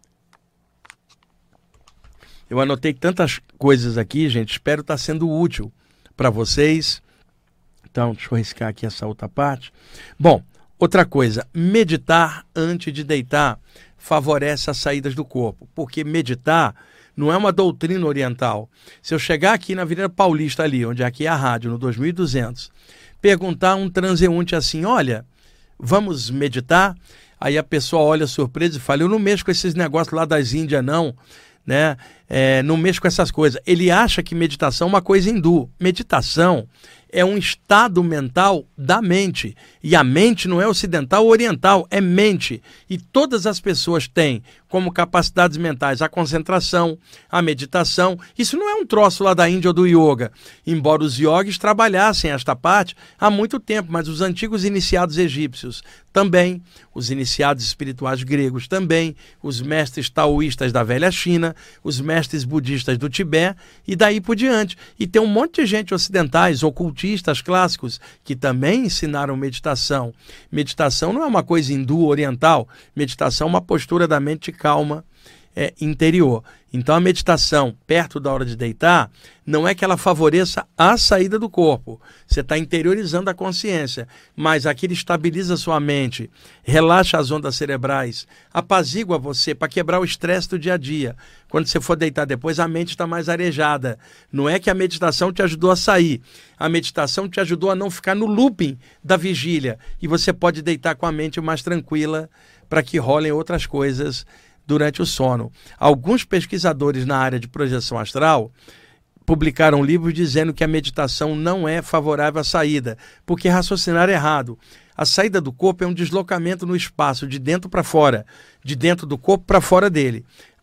Eu anotei tantas coisas aqui, gente. Espero estar sendo útil para vocês. Então, deixa eu riscar aqui essa outra parte. Bom, outra coisa. Meditar antes de deitar favorece as saídas do corpo. Porque meditar não é uma doutrina oriental. Se eu chegar aqui na Avenida Paulista ali, onde aqui é a rádio, no dois mil e duzentos, perguntar a um transeunte assim, olha, vamos meditar? Aí a pessoa olha surpresa e fala, eu não mexo com esses negócios lá das Índias não, né? É, não mexo com essas coisas. Ele acha que meditação é uma coisa hindu. Meditação é um estado mental da mente. E a mente não é ocidental ou oriental, é mente. E todas as pessoas têm como capacidades mentais a concentração, a meditação. Isso não é um troço lá da Índia ou do yoga. Embora os yogis trabalhassem esta parte há muito tempo, mas os antigos iniciados egípcios também, os iniciados espirituais gregos também, os mestres taoístas da velha China, os mestres budistas do Tibete e daí por diante. E tem um monte de gente ocidentais, ocultistas clássicos, que também ensinaram meditação. Meditação não é uma coisa hindu oriental, meditação é uma postura da mente calma é, interior. Então a meditação perto da hora de deitar não é que ela favoreça a saída do corpo. Você está interiorizando a consciência, mas aquilo estabiliza a sua mente, relaxa as ondas cerebrais, apazigua você para quebrar o estresse do dia a dia. Quando você for deitar depois, a mente está mais arejada. Não é que a meditação te ajudou a sair. A meditação te ajudou a não ficar no looping da vigília. E você pode deitar com a mente mais tranquila para que rolem outras coisas durante o sono. Alguns pesquisadores na área de projeção astral publicaram livros dizendo que a meditação não é favorável à saída, porque raciocinaram errado. A saída do corpo é um deslocamento no espaço, de dentro para fora, de dentro do corpo para fora dele.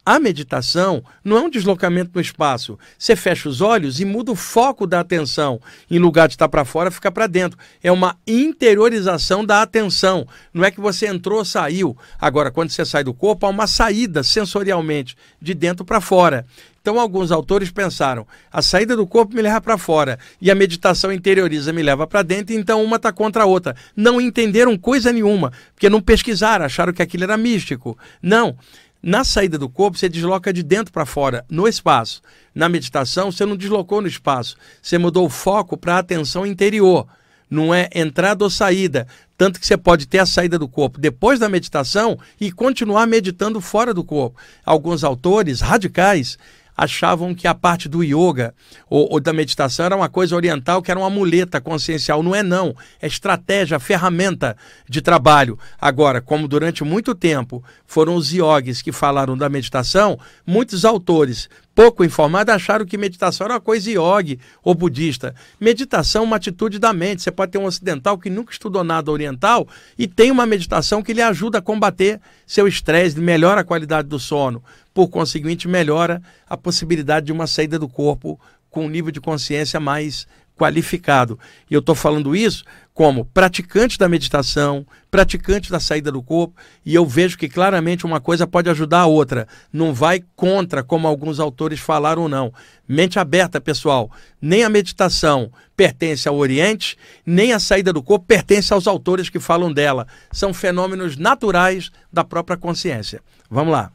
A meditação não é um deslocamento no espaço. Você fecha os olhos e muda o foco da atenção. Em lugar de estar para fora, fica para dentro. É uma interiorização da atenção. Não é que você entrou ou saiu. Agora, quando você sai do corpo, há uma saída sensorialmente, de dentro para fora. Então, alguns autores pensaram, a saída do corpo me leva para fora e a meditação interioriza me leva para dentro, então uma está contra a outra. Não entenderam coisa nenhuma, porque não pesquisaram, acharam que aquilo era místico. Não. Na saída do corpo, você desloca de dentro para fora, no espaço. Na meditação, você não deslocou no espaço. Você mudou o foco para a atenção interior. Não é entrada ou saída. Tanto que você pode ter a saída do corpo depois da meditação e continuar meditando fora do corpo. Alguns autores radicais achavam que a parte do yoga ou, ou da meditação era uma coisa oriental, que era uma muleta consciencial. Não é não, é estratégia, ferramenta de trabalho. Agora, como durante muito tempo foram os yogis que falaram da meditação, muitos autores pouco informados acharam que meditação era uma coisa yogi ou budista. Meditação é uma atitude da mente. Você pode ter um ocidental que nunca estudou nada oriental e tem uma meditação que lhe ajuda a combater seu estresse, melhora a qualidade do sono. Por conseguinte, melhora a possibilidade de uma saída do corpo com um nível de consciência mais qualificado. E eu estou falando isso como praticante da meditação, praticante da saída do corpo, e eu vejo que claramente uma coisa pode ajudar a outra. Não vai contra, como alguns autores falaram ou não. Mente aberta, pessoal. Nem a meditação pertence ao Oriente, nem a saída do corpo pertence aos autores que falam dela. São fenômenos naturais da própria consciência. Vamos lá.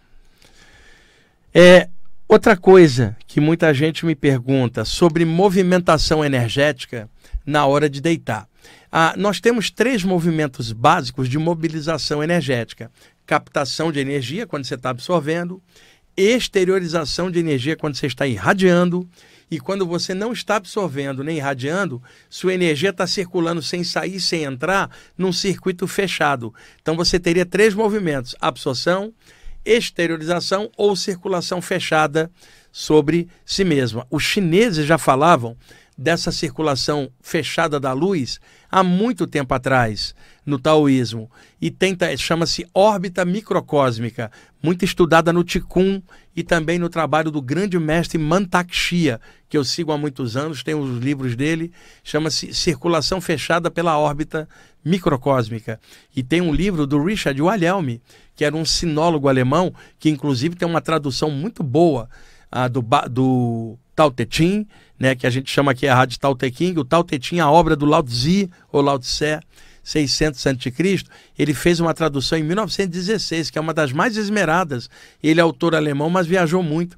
É, outra coisa que muita gente me pergunta sobre movimentação energética na hora de deitar. Ah, nós temos três movimentos básicos de mobilização energética. Captação de energia, quando você está absorvendo. Exteriorização de energia, quando você está irradiando. E quando você não está absorvendo nem irradiando, sua energia está circulando sem sair, sem entrar, num circuito fechado. Então você teria três movimentos: absorção, exteriorização ou circulação fechada sobre si mesma. Os chineses já falavam dessa circulação fechada da luz há muito tempo atrás, no taoísmo, e tenta, chama-se órbita microcósmica, muito estudada no Qigong e também no trabalho do grande mestre Mantak Chia, que eu sigo há muitos anos, tenho os livros dele, chama-se Circulação Fechada pela Órbita Microcósmica. E tem um livro do Richard Wilhelm, que era um sinólogo alemão, que inclusive tem uma tradução muito boa ah, do, do Tao Te Ching, né, que a gente chama aqui a Rádio Tao Te Ching. O Tao Te Ching, a obra do Lao Tzu, ou Lao Tse, seiscentos antes de Cristo, ele fez uma tradução em mil novecentos e dezesseis, que é uma das mais esmeradas. Ele é autor alemão, mas viajou muito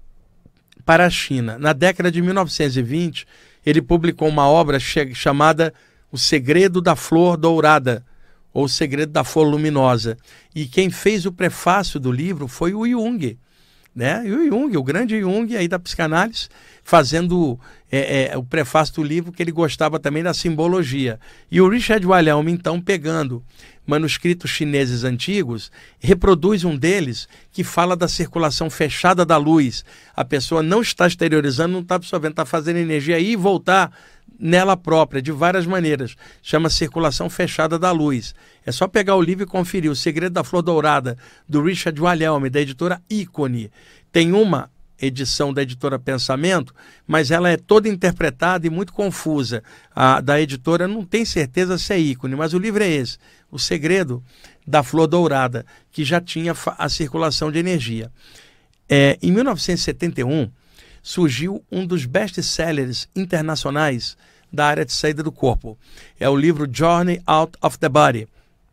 para a China. Na década de mil novecentos e vinte, ele publicou uma obra chamada O Segredo da Flor Dourada, ou O Segredo da Flor Luminosa. E quem fez o prefácio do livro foi o Jung, né? E o Jung, o grande Jung aí da psicanálise, fazendo é, é, o prefácio do livro, que ele gostava também da simbologia. E o Richard Wilhelm, então, pegando manuscritos chineses antigos, reproduz um deles que fala da circulação fechada da luz. A pessoa não está exteriorizando, não está absorvendo, está fazendo energia ir e voltar nela própria, de várias maneiras. Chama circulação fechada da luz. É só pegar o livro e conferir. O Segredo da Flor Dourada, do Richard Wilhelm, da editora Ícone. Tem uma edição da editora Pensamento, mas ela é toda interpretada e muito confusa. A da editora não tem certeza se é Ícone, mas o livro é esse, O Segredo da Flor Dourada, que já tinha a circulação de energia. É, em mil novecentos e setenta e um, surgiu um dos best-sellers internacionais da área de saída do corpo. É o livro Journey Out of the Body,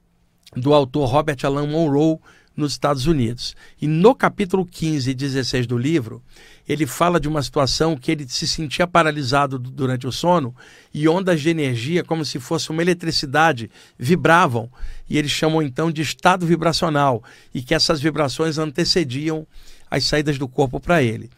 do autor Robert Alan Monroe, nos Estados Unidos. E no capítulo quinze e dezesseis do livro, ele fala de uma situação que ele se sentia paralisado durante o sono e ondas de energia, como se fosse uma eletricidade, vibravam. E eles chamam então de estado vibracional, e que essas vibrações antecediam as saídas do corpo para ele.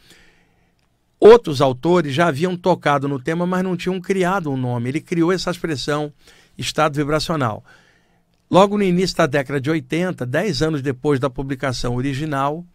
Outros autores já haviam tocado no tema, mas não tinham criado um nome. Ele criou essa expressão, estado vibracional. Logo no início da década de oitenta, dez anos depois da publicação original,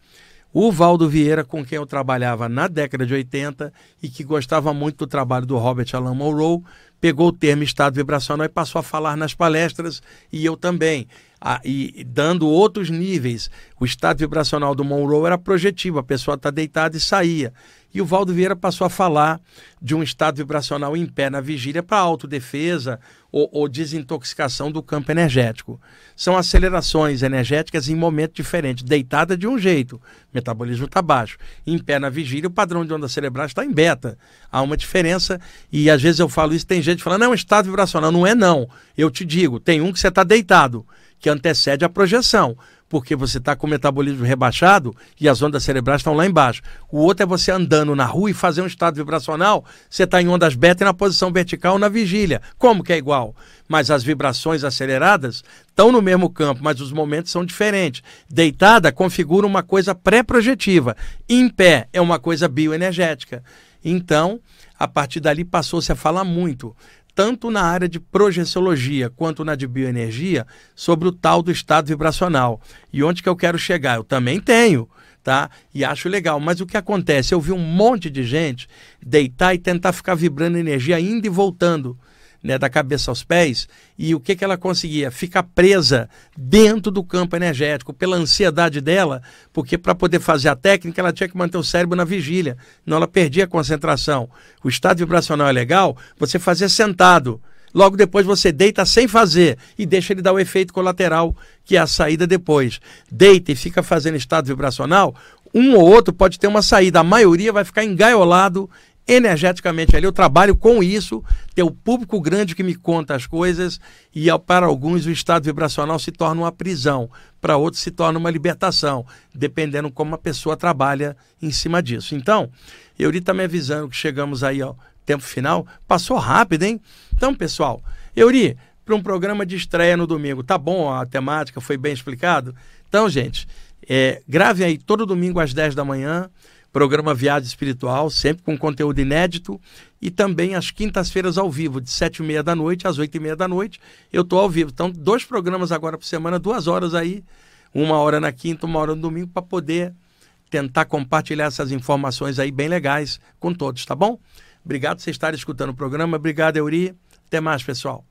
O Valdo Vieira, com quem eu trabalhava na década de oitenta e que gostava muito do trabalho do Robert Alan Monroe, pegou o termo estado vibracional e passou a falar nas palestras, e eu também. Ah, e dando outros níveis. O estado vibracional do Monroe era projetivo, a pessoa está deitada e saía. E o Valdo Vieira passou a falar de um estado vibracional em pé na vigília para autodefesa ou, ou desintoxicação do campo energético. São acelerações energéticas em momentos diferentes. Deitada de um jeito, o metabolismo está baixo. Em pé na vigília, o padrão de onda cerebral está em beta. Há uma diferença, e às vezes eu falo isso, tem gente falando, não, é um estado vibracional. Não é não. Eu te digo, tem um que você está deitado, que antecede a projeção, porque você está com o metabolismo rebaixado e as ondas cerebrais estão lá embaixo. O outro é você andando na rua e fazer um estado vibracional, você está em ondas beta e na posição vertical na vigília. Como que é igual? Mas as vibrações aceleradas estão no mesmo campo, mas os momentos são diferentes. Deitada configura uma coisa pré-projetiva. Em pé é uma coisa bioenergética. Então, a partir dali passou-se a falar muito, tanto na área de projeciologia quanto na de bioenergia, sobre o tal do estado vibracional. E onde que eu quero chegar? Eu também tenho, tá? E acho legal. Mas o que acontece? Eu vi um monte de gente deitar e tentar ficar vibrando energia indo e voltando, né, da cabeça aos pés, e o que, que ela conseguia? Ficar presa dentro do campo energético, pela ansiedade dela, porque para poder fazer a técnica ela tinha que manter o cérebro na vigília, não, ela perdia a concentração. O estado vibracional é legal você fazer sentado, logo depois você deita sem fazer e deixa ele dar o efeito colateral, que é a saída depois. Deita e fica fazendo estado vibracional, um ou outro pode ter uma saída, a maioria vai ficar engaiolado energeticamente ali. Eu trabalho com isso, tem o público grande que me conta as coisas, e para alguns o estado vibracional se torna uma prisão, para outros se torna uma libertação, dependendo como a pessoa trabalha em cima disso. Então, Euri está me avisando que chegamos aí ao tempo final. Passou rápido, hein? Então, pessoal, Euri, para um programa de estreia no domingo, tá bom? A temática foi bem explicado? Então, gente, é, gravem aí todo domingo às dez da manhã, programa Viagem Espiritual, sempre com conteúdo inédito, e também às quintas-feiras ao vivo, de sete e meia da noite às oito e meia da noite, eu estou ao vivo. Então, dois programas agora por semana, duas horas aí, uma hora na quinta, uma hora no domingo, para poder tentar compartilhar essas informações aí bem legais com todos, tá bom? Obrigado por vocês estarem escutando o programa, obrigado, Euri, até mais, pessoal.